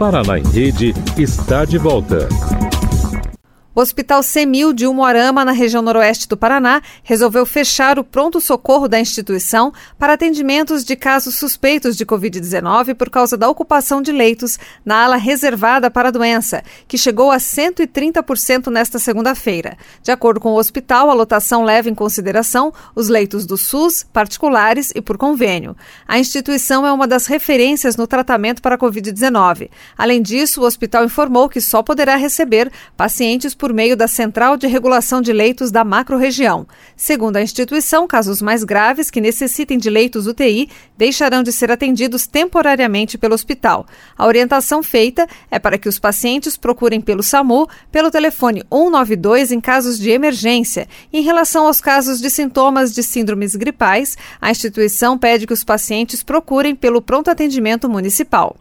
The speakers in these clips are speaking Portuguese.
Paraná em Rede está de volta. O Hospital Cemil de Umuarama, na região noroeste do Paraná, resolveu fechar o pronto-socorro da instituição para atendimentos de casos suspeitos de Covid-19 por causa da ocupação de leitos na ala reservada para a doença, que chegou a 130% nesta segunda-feira. De acordo com o hospital, a lotação leva em consideração os leitos do SUS, particulares e por convênio. A instituição é uma das referências no tratamento para a Covid-19. Além disso, o hospital informou que só poderá receber pacientes por meio da Central de Regulação de Leitos da macro-região. Segundo a instituição, casos mais graves que necessitem de leitos UTI deixarão de ser atendidos temporariamente pelo hospital. A orientação feita é para que os pacientes procurem pelo SAMU, pelo telefone 192 em casos de emergência. Em relação aos casos de sintomas de síndromes gripais, a instituição pede que os pacientes procurem pelo pronto atendimento municipal.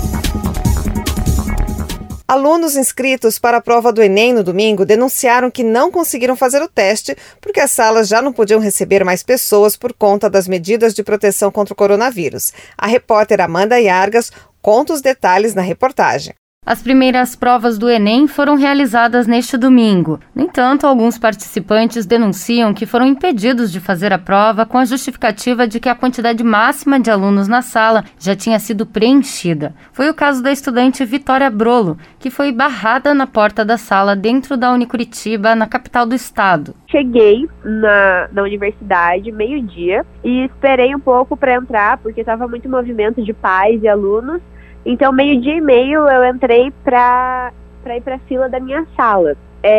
Alunos inscritos para a prova do Enem no domingo denunciaram que não conseguiram fazer o teste porque as salas já não podiam receber mais pessoas por conta das medidas de proteção contra o coronavírus. A repórter Amanda Yargas conta os detalhes na reportagem. As primeiras provas do Enem foram realizadas neste domingo. No entanto, alguns participantes denunciam que foram impedidos de fazer a prova com a justificativa de que a quantidade máxima de alunos na sala já tinha sido preenchida. Foi o caso da estudante Vitória Brolo, que foi barrada na porta da sala dentro da Unicuritiba, na capital do estado. Cheguei na universidade meio-dia e esperei um pouco para entrar, porque estava muito movimento de pais e alunos. Então, meio-dia e meio, eu entrei para ir para a fila da minha sala.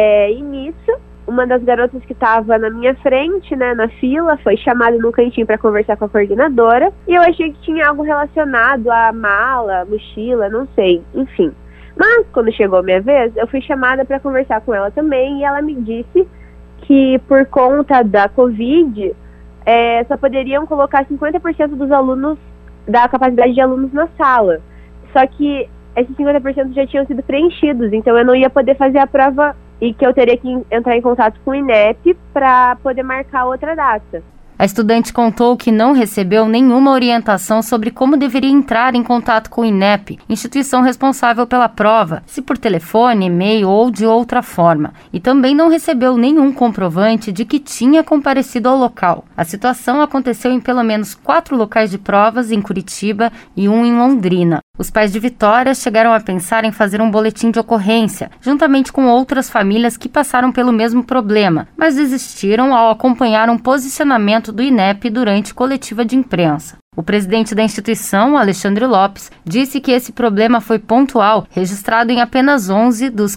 E nisso, uma das garotas que estava na minha frente, né, na fila, foi chamada no cantinho para conversar com a coordenadora. E eu achei que tinha algo relacionado à mala, mochila, não sei, enfim. Mas, quando chegou a minha vez, eu fui chamada para conversar com ela também. E ela me disse que, por conta da Covid, só poderiam colocar 50% dos alunos, da capacidade de alunos na sala. Só que esses 50% já tinham sido preenchidos, então eu não ia poder fazer a prova e que eu teria que entrar em contato com o INEP para poder marcar outra data. A estudante contou que não recebeu nenhuma orientação sobre como deveria entrar em contato com o INEP, instituição responsável pela prova, se por telefone, e-mail ou de outra forma, e também não recebeu nenhum comprovante de que tinha comparecido ao local. A situação aconteceu em pelo menos 4 locais de provas em Curitiba e um em Londrina. Os pais de Vitória chegaram a pensar em fazer um boletim de ocorrência, juntamente com outras famílias que passaram pelo mesmo problema, mas desistiram ao acompanhar um posicionamento do INEP durante coletiva de imprensa. O presidente da instituição, Alexandre Lopes, disse que esse problema foi pontual, registrado em apenas 11 dos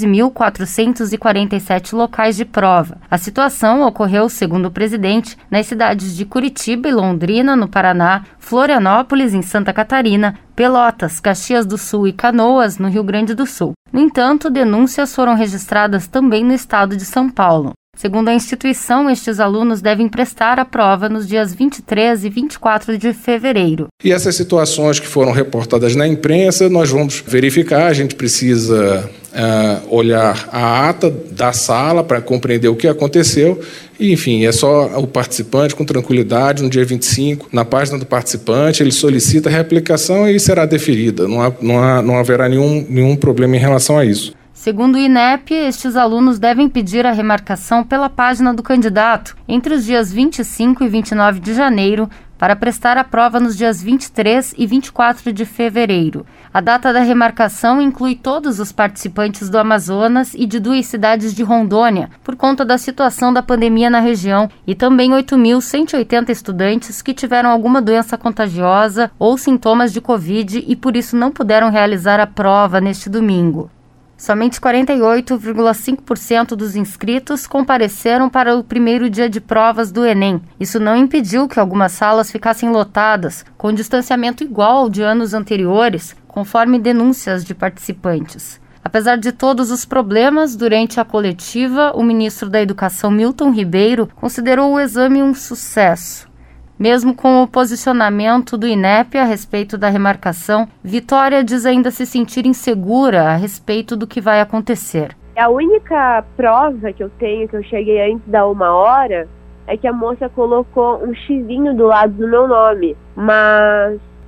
14.447 locais de prova. A situação ocorreu, segundo o presidente, nas cidades de Curitiba e Londrina, no Paraná, Florianópolis, em Santa Catarina, Pelotas, Caxias do Sul e Canoas, no Rio Grande do Sul. No entanto, denúncias foram registradas também no estado de São Paulo. Segundo a instituição, estes alunos devem prestar a prova nos dias 23 e 24 de fevereiro. E essas situações que foram reportadas na imprensa, nós vamos verificar, a gente precisa olhar a ata da sala para compreender o que aconteceu. E, enfim, é só o participante, com tranquilidade, no dia 25, na página do participante, ele solicita a reaplicação e será deferida. Não haverá nenhum problema em relação a isso. Segundo o INEP, estes alunos devem pedir a remarcação pela página do candidato entre os dias 25 e 29 de janeiro para prestar a prova nos dias 23 e 24 de fevereiro. A data da remarcação inclui todos os participantes do Amazonas e de 2 cidades de Rondônia, por conta da situação da pandemia na região, e também 8.180 estudantes que tiveram alguma doença contagiosa ou sintomas de Covid e por isso não puderam realizar a prova neste domingo. Somente 48,5% dos inscritos compareceram para o primeiro dia de provas do Enem. Isso não impediu que algumas salas ficassem lotadas, com distanciamento igual ao de anos anteriores, conforme denúncias de participantes. Apesar de todos os problemas, durante a coletiva, o ministro da Educação, Milton Ribeiro, considerou o exame um sucesso. Mesmo com o posicionamento do INEP a respeito da remarcação, Vitória diz ainda se sentir insegura a respeito do que vai acontecer. A única prova que eu tenho, que eu cheguei antes da 1h, é que a moça colocou um xizinho do lado do meu nome. Mas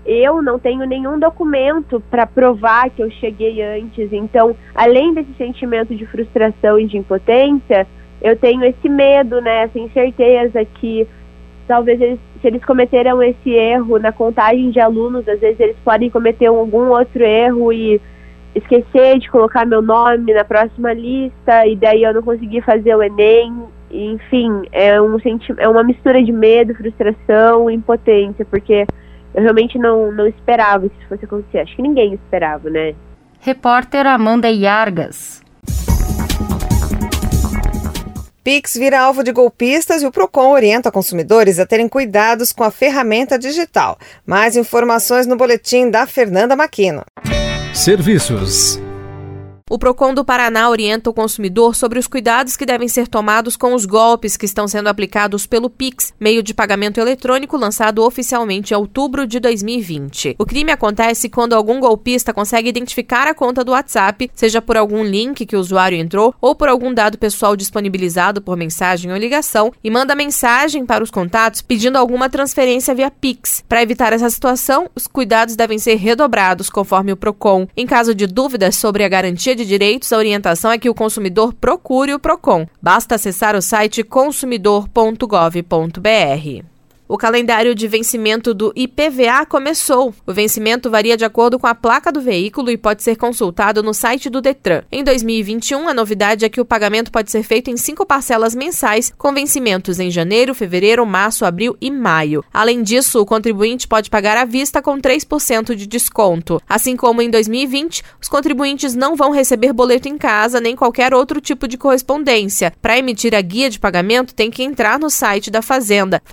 eu não tenho nenhum documento para provar que eu cheguei antes. Então, além desse sentimento de frustração e de impotência, eu tenho esse medo, né, essa incerteza que talvez se eles cometeram esse erro na contagem de alunos, às vezes eles podem cometer algum outro erro e esquecer de colocar meu nome na próxima lista, e daí eu não conseguir fazer o Enem. Enfim, é uma mistura de medo, frustração e impotência, porque eu realmente não esperava que isso fosse acontecer. Acho que ninguém esperava, né? Repórter Amanda Iargas. Pix vira alvo de golpistas e o Procon orienta consumidores a terem cuidados com a ferramenta digital. Mais informações no boletim da Fernanda Maquino. Serviços. O Procon do Paraná orienta o consumidor sobre os cuidados que devem ser tomados com os golpes que estão sendo aplicados pelo Pix, meio de pagamento eletrônico lançado oficialmente em outubro de 2020. O crime acontece quando algum golpista consegue identificar a conta do WhatsApp, seja por algum link que o usuário entrou ou por algum dado pessoal disponibilizado por mensagem ou ligação, e manda mensagem para os contatos pedindo alguma transferência via Pix. Para evitar essa situação, os cuidados devem ser redobrados, conforme o Procon. Em caso de dúvidas sobre a garantia de direitos, a orientação é que o consumidor procure o Procon. Basta acessar o site consumidor.gov.br. O calendário de vencimento do IPVA começou. O vencimento varia de acordo com a placa do veículo e pode ser consultado no site do Detran. Em 2021, a novidade é que o pagamento pode ser feito em 5 parcelas mensais, com vencimentos em janeiro, fevereiro, março, abril e maio. Além disso, o contribuinte pode pagar à vista com 3% de desconto. Assim como em 2020, os contribuintes não vão receber boleto em casa nem qualquer outro tipo de correspondência. Para emitir a guia de pagamento, tem que entrar no site da Fazenda,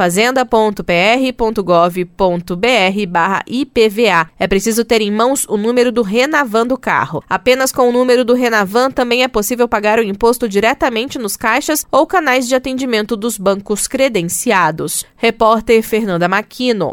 fazenda.pr.gov.br/IPVA. É preciso ter em mãos o número do Renavan do carro. Apenas com o número do Renavan também é possível pagar o imposto diretamente nos caixas ou canais de atendimento dos bancos credenciados. Repórter Fernanda Maquino.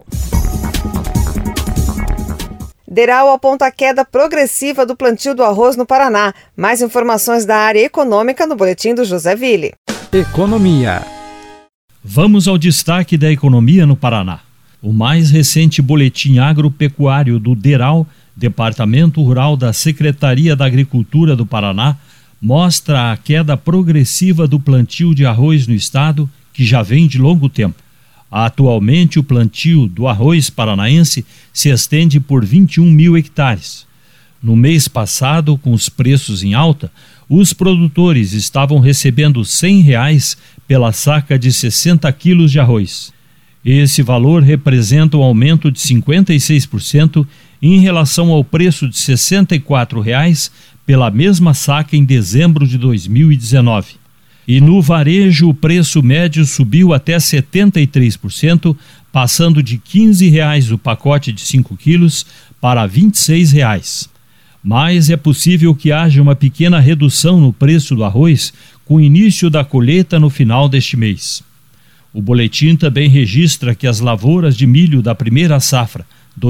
DERAL aponta a queda progressiva do plantio do arroz no Paraná. Mais informações da área econômica no boletim do José Ville. Economia. Vamos ao destaque da economia no Paraná. O mais recente boletim agropecuário do DERAL, Departamento Rural da Secretaria da Agricultura do Paraná, mostra a queda progressiva do plantio de arroz no estado, que já vem de longo tempo. Atualmente, o plantio do arroz paranaense se estende por 21 mil hectares. No mês passado, com os preços em alta, os produtores estavam recebendo R$ 100 pela saca de 60 quilos de arroz. Esse valor representa um aumento de 56% em relação ao preço de R$ 64 pela mesma saca em dezembro de 2019. E no varejo, o preço médio subiu até 73%, passando de R$ 15 o pacote de 5 quilos para R$ 26. Mas é possível que haja uma pequena redução no preço do arroz com o início da colheita no final deste mês. O boletim também registra que as lavouras de milho da primeira safra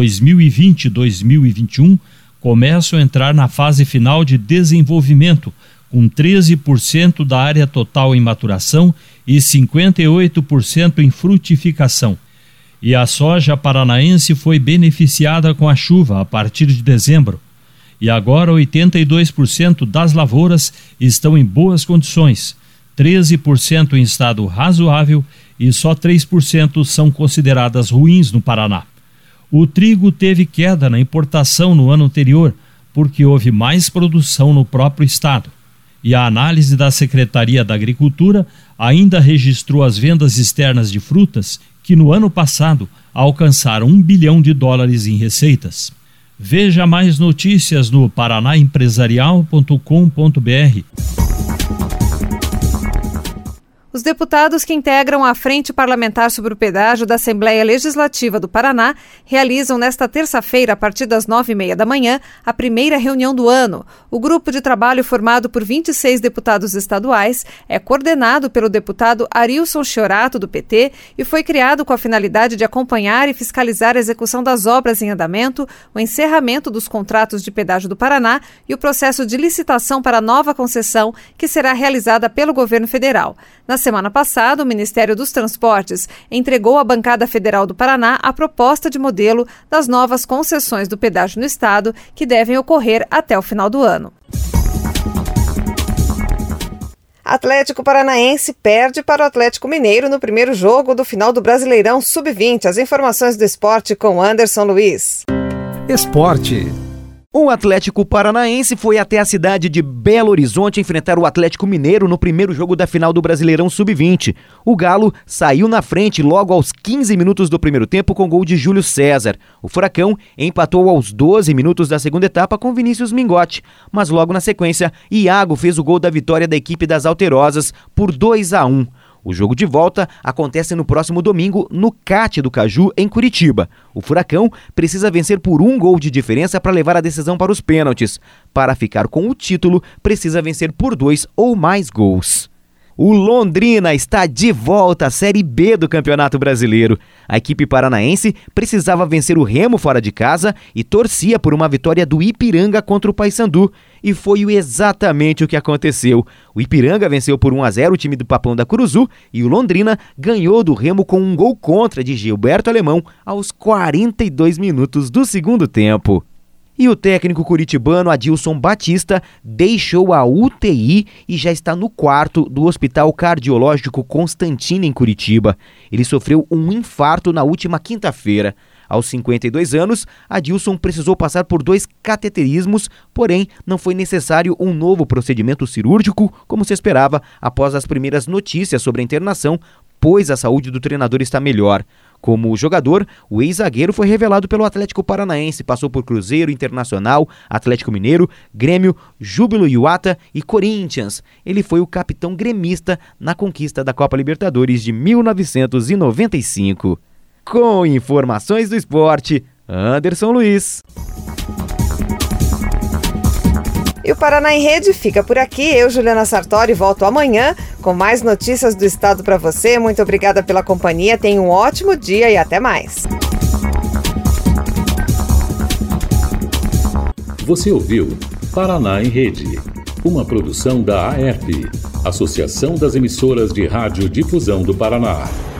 2020-2021 começam a entrar na fase final de desenvolvimento, com 13% da área total em maturação e 58% em frutificação. E a soja paranaense foi beneficiada com a chuva a partir de dezembro. E agora 82% das lavouras estão em boas condições, 13% em estado razoável e só 3% são consideradas ruins no Paraná. O trigo teve queda na importação no ano anterior, porque houve mais produção no próprio estado. E a análise da Secretaria da Agricultura ainda registrou as vendas externas de frutas, que no ano passado alcançaram $1 bilhão em receitas. Veja mais notícias no paranaempresarial.com.br. Os deputados que integram a Frente Parlamentar sobre o Pedágio da Assembleia Legislativa do Paraná realizam nesta terça-feira, a partir das 9h30 da manhã, a primeira reunião do ano. O grupo de trabalho, formado por 26 deputados estaduais, é coordenado pelo deputado Arilson Chiorato, do PT, e foi criado com a finalidade de acompanhar e fiscalizar a execução das obras em andamento, o encerramento dos contratos de pedágio do Paraná e o processo de licitação para a nova concessão, que será realizada pelo governo federal. Na semana passada, o Ministério dos Transportes entregou à Bancada Federal do Paraná a proposta de modelo das novas concessões do pedágio no estado, que devem ocorrer até o final do ano. Atlético Paranaense perde para o Atlético Mineiro no primeiro jogo do final do Brasileirão Sub-20. As informações do esporte com Anderson Luiz. Esporte. O Atlético Paranaense foi até a cidade de Belo Horizonte enfrentar o Atlético Mineiro no primeiro jogo da final do Brasileirão Sub-20. O Galo saiu na frente logo aos 15 minutos do primeiro tempo com gol de Júlio César. O Furacão empatou aos 12 minutos da segunda etapa com Vinícius Mingotti, mas logo na sequência, Iago fez o gol da vitória da equipe das Alterosas por 2-1. O jogo de volta acontece no próximo domingo no CAT do Caju, em Curitiba. O Furacão precisa vencer por 1 gol de diferença para levar a decisão para os pênaltis. Para ficar com o título, precisa vencer por 2 ou mais gols. O Londrina está de volta à Série B do Campeonato Brasileiro. A equipe paranaense precisava vencer o Remo fora de casa e torcia por uma vitória do Ipiranga contra o Paysandu. E foi exatamente o que aconteceu. O Ipiranga venceu por 1-0 o time do Papão da Curuzu e o Londrina ganhou do Remo com um gol contra de Gilberto Alemão aos 42 minutos do segundo tempo. E o técnico curitibano Adilson Batista deixou a UTI e já está no quarto do Hospital Cardiológico Constantino, em Curitiba. Ele sofreu um infarto na última quinta-feira. Aos 52 anos, Adilson precisou passar por 2 cateterismos, porém não foi necessário um novo procedimento cirúrgico, como se esperava após as primeiras notícias sobre a internação, pois a saúde do treinador está melhor. Como jogador, o ex-zagueiro foi revelado pelo Atlético Paranaense, passou por Cruzeiro, Internacional, Atlético Mineiro, Grêmio, Júbilo Iuata e Corinthians. Ele foi o capitão gremista na conquista da Copa Libertadores de 1995. Com informações do esporte, Anderson Luiz. E o Paraná em Rede fica por aqui. Eu, Juliana Sartori, volto amanhã com mais notícias do estado para você. Muito obrigada pela companhia. Tenha um ótimo dia e até mais. Você ouviu Paraná em Rede, uma produção da AERP, Associação das Emissoras de Rádio Difusão do Paraná.